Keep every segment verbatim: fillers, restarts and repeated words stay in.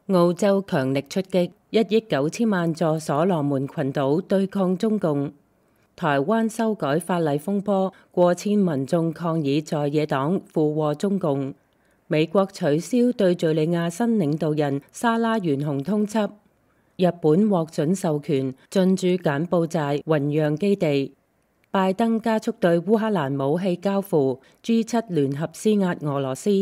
澳洲強力出擊，一億九千萬座所羅門群島對抗中共。台灣修改法例風波，過千民眾抗議在野黨附和中共。美國取消對敘利亞新領導人沙拉元洪通緝。日本獲准授權進駐柬埔寨雲壤基地。拜登加速對烏克蘭武器交付。G 七聯合施壓俄羅斯。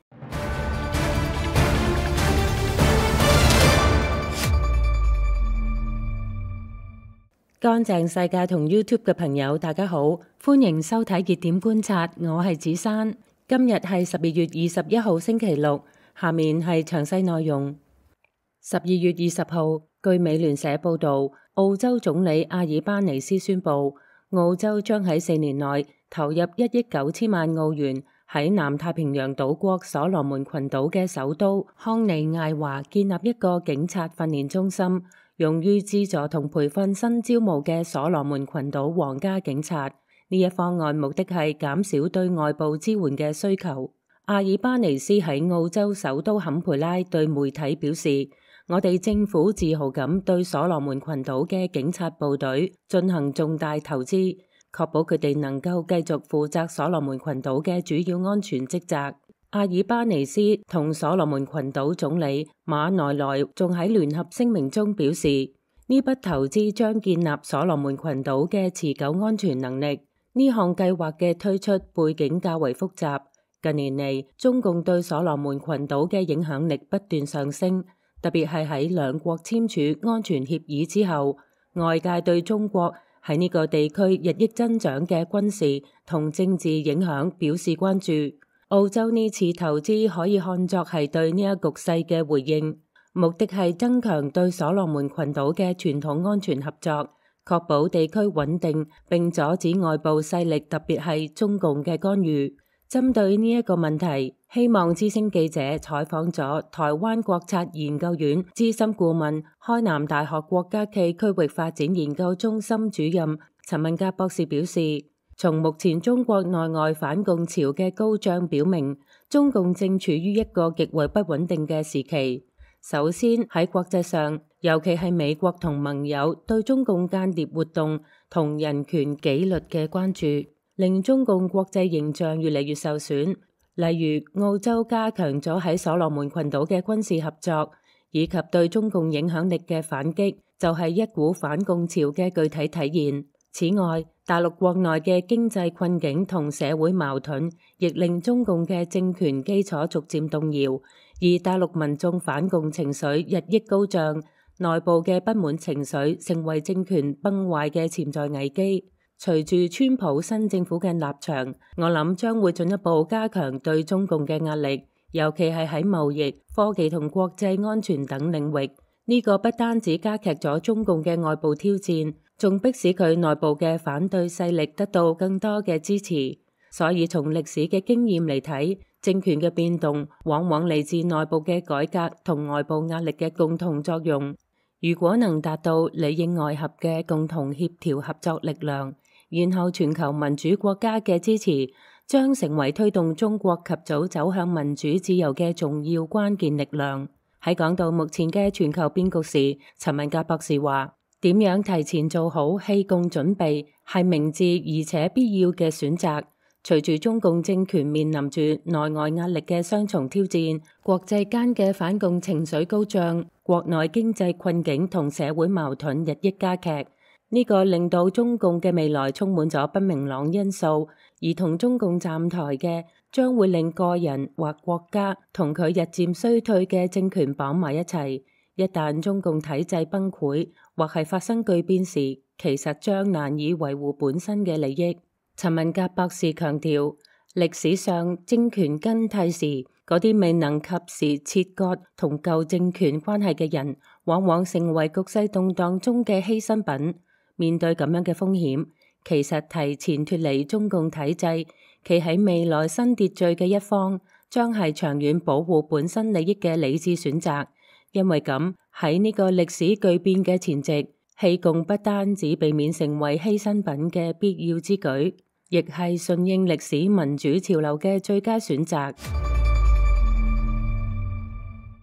乾淨世界同 YouTube 嘅朋友，大家好，歡迎收睇熱點觀察，我係子珊。今日係十二月二十一號星期六，下面係詳細內容。十二月二十號，據美聯社報道，澳洲總理阿爾巴尼斯宣布，澳洲將喺四年內投入一億九千萬澳元喺南太平洋島國所羅門群島嘅首都康尼艾華建立一個警察訓練中心，用於資助同培訓新招募嘅所羅門群島皇家警察。呢一方案目的係減少對外部支援嘅需求。阿爾巴尼斯喺澳洲首都坎培拉對媒體表示，我哋政府自豪咁對所羅門群島嘅警察部隊進行重大投資，確保佢哋能夠繼續負責所羅門群島嘅主要安全職責。阿爾巴尼斯同所羅門群島總理馬內萊仲喺聯合聲明中表示，呢筆投資將建立所羅門群島嘅持久安全能力。呢項計劃嘅推出背景較為複雜。近年嚟，中共對所羅門群島嘅影響力不斷上升，特別係喺兩國簽署安全協議之後，外界對中國喺呢個地區日益增長嘅軍事同政治影響表示關注。澳洲呢次投資可以看作係對呢一局勢嘅回應，目的係增強對所羅門群島嘅傳統安全合作，確保地區穩定並阻止外部勢力，特別係中共嘅干預。針對呢一個問題，希望之聲記者採訪咗台灣國策研究院資深顧問、開南大學國家暨區域發展研究中心主任陳文甲博士表示，從目前中國內外反共潮嘅高漲表明，中共正處於一個極為不穩定嘅時期。首先喺國際上，尤其係美國同盟友對中共間諜活動同人權紀律嘅關注，令中共國際形象越嚟越受損。例如，澳洲加強咗喺所羅門群島嘅軍事合作，以及對中共影響力嘅反擊，就係一股反共潮嘅具體體現。此外，大陸國內嘅經濟困境同社會矛盾，亦令中共嘅政權基礎逐漸動搖，而大陸民眾反共情緒日益高漲，內部嘅不滿情緒成為政權崩壞嘅潛在危機。隨住川普新政府嘅立場，我諗將會進一步加強對中共嘅壓力，尤其係喺貿易、科技同國際安全等領域。呢個不單止加劇咗中共嘅外部挑戰，仲迫使佢內部嘅反對勢力得到更多嘅支持。所以從歷史嘅經驗嚟睇，政權嘅變動往往嚟自內部嘅改革同外部壓力嘅共同作用。如果能達到裡應外合嘅共同協調合作力量，然後全球民主國家嘅支持，將成為推動中國及早走向民主自由嘅重要關鍵力量。喺講到目前嘅全球變局時，陳文甲博士話，點樣提前做好棄共準備係明智而且必要嘅選擇。隨住中共政權面臨住內外壓力嘅雙重挑戰，國際間嘅反共情緒高漲，國內經濟困境同社會矛盾日益加劇，呢個令到中共嘅未來充滿咗不明朗因素，而同中共站台嘅將會令個人或國家同佢日漸衰退嘅政權綁埋一齊。一旦中共體制崩潰或係發生巨變時，其實將難以維護本身嘅利益。陳文甲博士強調，歷史上政權更替時，嗰啲未能及時切割同舊政權關係嘅人，往往成為局勢動盪中嘅犧牲品。面對咁樣嘅風險，其實提前脫離中共體制，企喺未來新秩序嘅一方，將係長遠保護本身利益嘅理智選擇。因為咁，喺呢個歷史巨變嘅前夕，棄共不單止避免成為犧牲品嘅必要之舉，亦係順應歷史民主潮流嘅最佳選擇。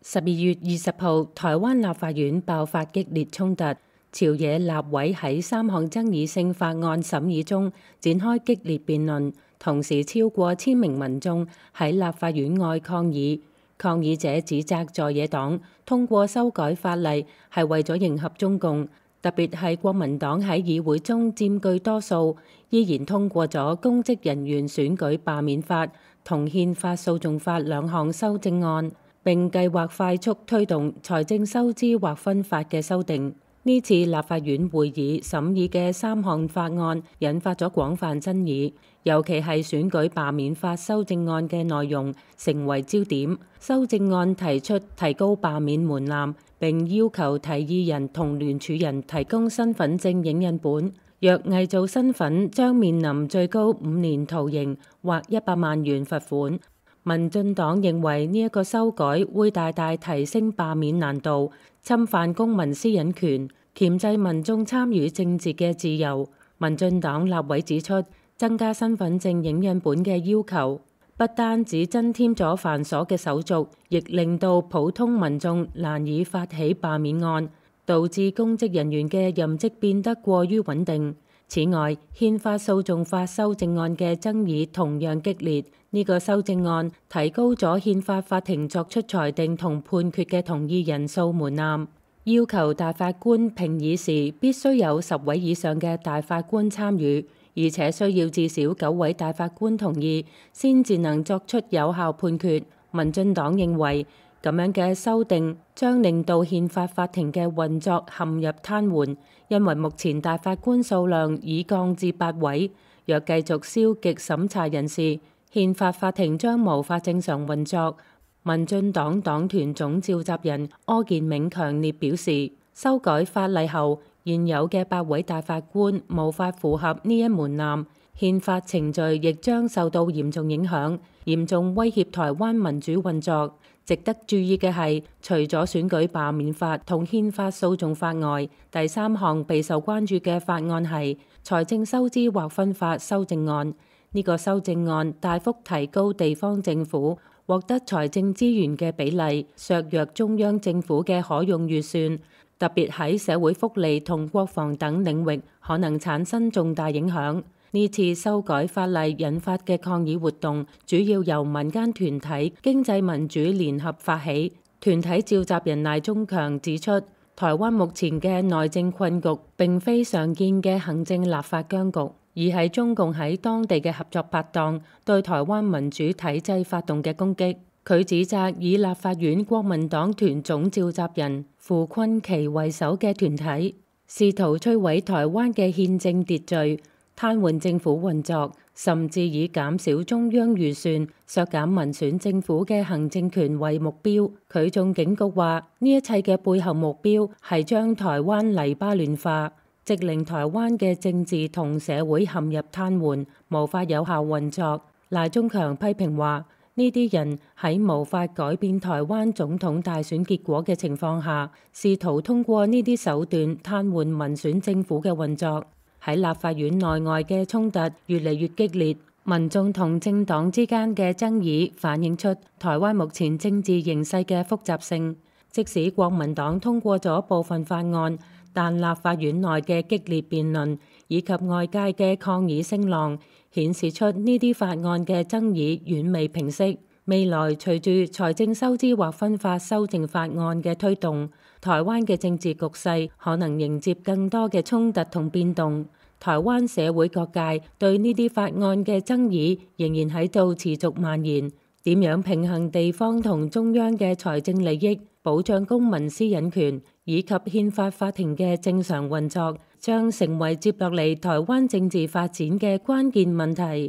十二月二十號，台灣立法院爆發激烈衝突，朝野立委喺三項爭議性法案審議中展開激烈辯論，同時超過千名民眾喺立法院外抗議。抗議者指責在野黨通過修改法例係為咗迎合中共，特別係國民黨喺議會中佔據多數，依然通過咗公職人員選舉罷免法同憲法訴訟法兩項修正案，並計劃快速推動財政收支劃分法嘅修訂。呢次立法院會議審議嘅三項法案引發咗廣泛爭議，尤其係選舉罷免法修正案嘅內容成為焦點。修正案提出提高罷免門檻，並要求提議人同聯署人提供身份證影印本，若偽造身份將面臨最高五年徒刑或一百萬元罰款。民進黨認為呢一個修改會大大提升罷免難度，侵犯公民私隱權，鉗制民眾參與政治嘅自由。民進黨立委指出，增加身份證影印本嘅要求，不單止增添咗繁瑣嘅手續，亦令到普通民眾難以發起罷免案，導致公職人員嘅任職變得過於穩定。此外，憲法訴訟法修正案嘅爭議同樣激烈。呢個修正案提高咗憲法法庭作出裁定同判決嘅同意人數門檻，要求大法官評議時必須有十位以上嘅大法官參與，而且需要至少九位大法官同意，先至能作出有效判決。民進黨認為，咁樣嘅修訂將令到憲法法庭嘅運作陷入癱瘓，因為目前大法官數量已降至八位，若繼續消極審查人事，憲法法庭將無法正常運作。民進黨黨團總召集人柯建銘強烈表示，修改法例後，現有嘅八位大法官無法符合呢一門檻，憲法程序亦將受到嚴重影響，嚴重威脅台灣民主運作。值得注意嘅係，除咗選舉罷免法同憲法訴訟法外，第三項備受關注嘅法案係財政收支劃分法修正案。呢個修正案大幅提高地方政府獲得財政資源嘅比例，削弱中央政府嘅可用預算，特別喺社會福利同國防等領域可能產生重大影響。呢次修改法例引發嘅抗議活動，主要由民間團體經濟民主聯合發起。團體召集人賴中強指出，台灣目前嘅內政困局並非常見嘅行政立法僵局，而係中共喺當地嘅合作拍檔對台灣民主體制發動嘅攻擊。佢指責以立法院國民黨團總召集人傅崑萁為首嘅團體，試圖摧毀台灣嘅憲政秩序，癱瘓政府運作，甚至以減少中央預算、削減民選政府嘅行政權為目標。佢仲警告話，呢一切嘅背後目標係將台灣黎巴嫩化，直令台灣嘅政治同社會陷入癱瘓，無法有效運作。賴中強批評話，呢啲人喺無法改變台灣總統大選結果嘅情況下，試圖通過呢啲手段癱瘓民選政府嘅運作。喺立法院內外嘅衝突越嚟越激烈，民眾同政黨之間嘅爭議反映出台灣目前政治形勢嘅複雜性。即使國民黨通過咗部分法案，但立法院內嘅激烈辯論以及外界嘅抗議聲浪，顯示出呢啲法案嘅爭議遠未平息。未來隨住財政收支劃分法修正法案嘅推動，台灣嘅政治局勢可能迎接更多嘅衝突同變動。台灣社會各界對呢啲法案嘅爭議仍然喺度持續蔓延。點樣平衡地方同中央嘅財政利益，保障公民私隱權以及憲法法庭嘅正常運作，將成為接落嚟台灣政治發展嘅關鍵問題。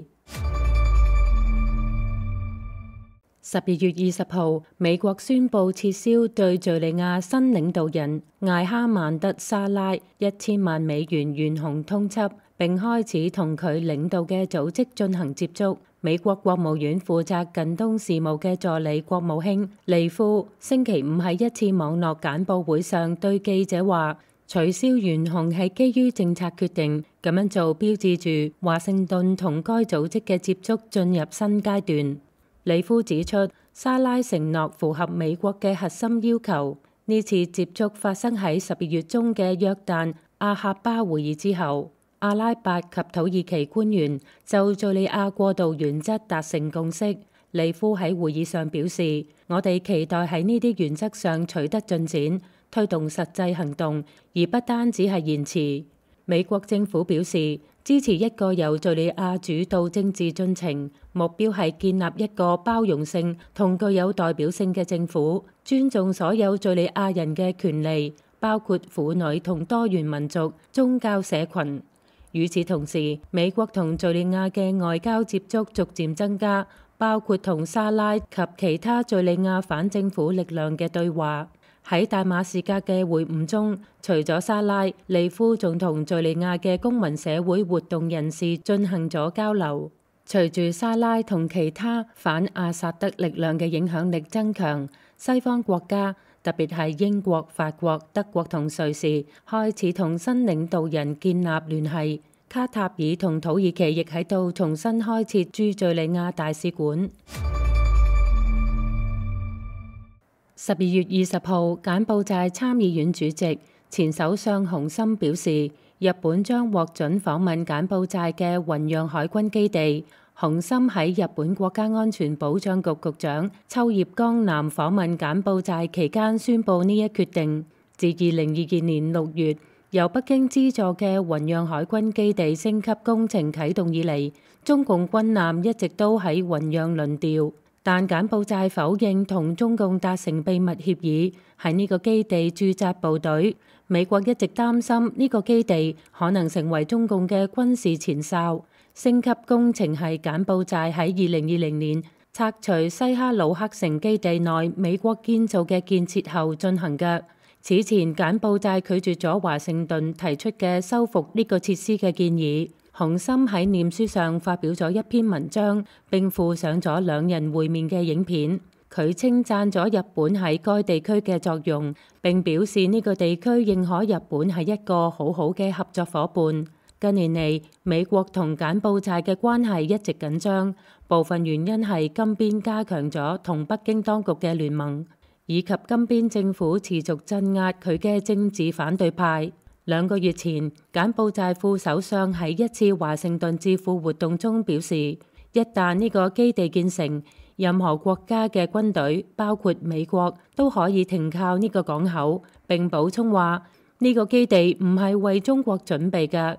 十二月二十號，美國宣布撤銷對敘利亞新領導人艾哈曼德沙拉一千萬美元懸紅通緝，並開始同佢領導嘅組織進行接觸。美國國務院負責近東事務嘅助理國務卿利夫星期五喺一次網絡簡報會上對記者話，取消懸紅係基於政策決定，咁樣做標誌住華盛頓同該組織嘅接觸進入新階段。利夫指出， 沙拉承諾符合美國嘅核心要求。呢次接觸發生喺十二月中嘅約旦阿哈巴會議之後，阿拉伯及土耳其官員就敘利亞過渡原則達成共識。利夫喺會議上表示，我哋期待喺呢啲原則上取得進展，推動實際行動，而不單只係言辭。美國政府表示支持一個由敘利亞主導政治進程，目標係建立一個包容性同具有代表性嘅政府，尊重所有敘利亞人嘅權利，包括婦女同多元民族、宗教社群。與此同時，美國同敘利亞嘅外交接觸逐漸增加，包括同沙拉及其他敘利亞反政府力量嘅對話。喺大馬士革嘅會晤中，除咗沙拉，利夫仲同敘利亞嘅公民社會活動人士進行咗交流。隨住沙拉同其他反阿薩德力量嘅影響力增強，西方國家特別係英國、法國、德國同瑞士開始同新領導人建立聯繫。卡塔爾同土耳其亦喺度重新開設駐敘利亞大使館。十二月二十號，柬埔寨參議院主席、前首相洪森表示，日本將獲准訪問柬埔寨嘅雲壤海軍基地。洪森喺日本國家安全保障局局長秋葉剛男訪問柬埔寨期間宣布呢一決定。自二零二二年六月，由北京資助嘅雲壤海軍基地升級工程啟動以嚟，中共軍艦一直都喺雲壤輪調。但柬埔寨否認同中共達成秘密協議，喺呢個基地駐紮部隊。美國一直擔心呢個基地可能成為中共嘅軍事前哨。升級工程係柬埔寨喺二零二零年拆除西哈努克城基地內美國建造嘅建設後進行嘅。此前柬埔寨拒絕咗華盛頓提出嘅修復呢個設施嘅建議。洪森喺臉書上發表咗一篇文章，並附上咗兩人會面嘅影片。佢稱讚咗日本喺該地區嘅作用，並表示呢個地區認可日本係一個好好嘅合作夥伴。近年嚟，美國同柬埔寨嘅關係一直緊張，部分原因係金邊加強咗同北京當局嘅聯盟，以及金邊政府持續鎮壓佢嘅政治反對派。兩個月前，柬埔寨副首相喺一次華盛頓智庫活動中表示，一旦呢個基地建成，任何國家嘅軍隊，包括美國，都可以停靠呢個港口。並補充話，呢個基地唔係為中國準備嘅。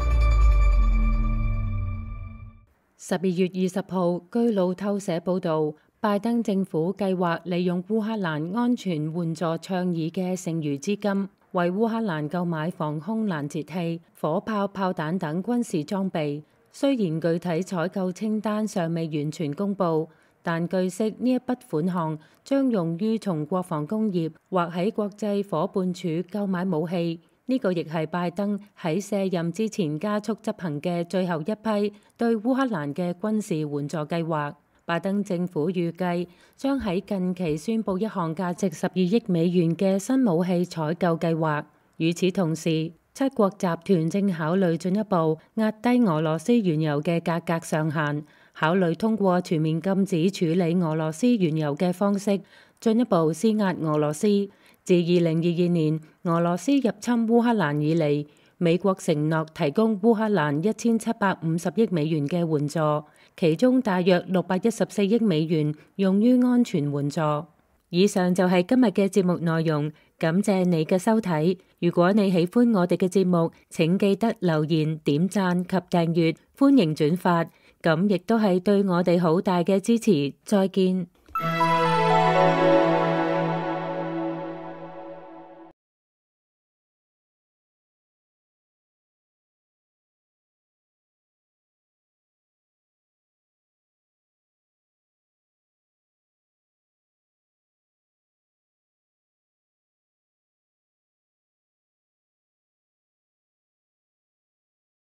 十二月二十號，據路透社報導，拜登政府計劃利用烏克蘭安全援助倡議嘅剩餘資金，為烏克蘭購買防空攔截器、火炮、炮彈等軍事裝備。雖然具體採購清單尚未完全公佈，但據悉呢一筆款項將用於從國防工業或喺國際夥伴處購買武器。呢個亦係拜登喺卸任之前加速執行嘅最後一批對烏克蘭嘅軍事援助計劃。拜登政府預計將喺近期宣布一項價值十二億美元嘅新武器採購計劃。與此同時，七國集團正考慮進一步壓低俄羅斯原油嘅價格上限，考慮通過全面禁止處理俄羅斯原油嘅方式，進一步施壓俄羅斯。自二零二二年俄羅斯入侵烏克蘭以嚟，美國承諾提供烏克蘭一千七百五十億美元嘅援助，其中大約六百一十四億美元用於安全援助。以上就係今日嘅節目內容，感謝你嘅收睇。如果你喜歡我哋嘅節目，請記得留言、點讚及訂閱，歡迎轉發，咁亦都係對我哋好大嘅支持。再見。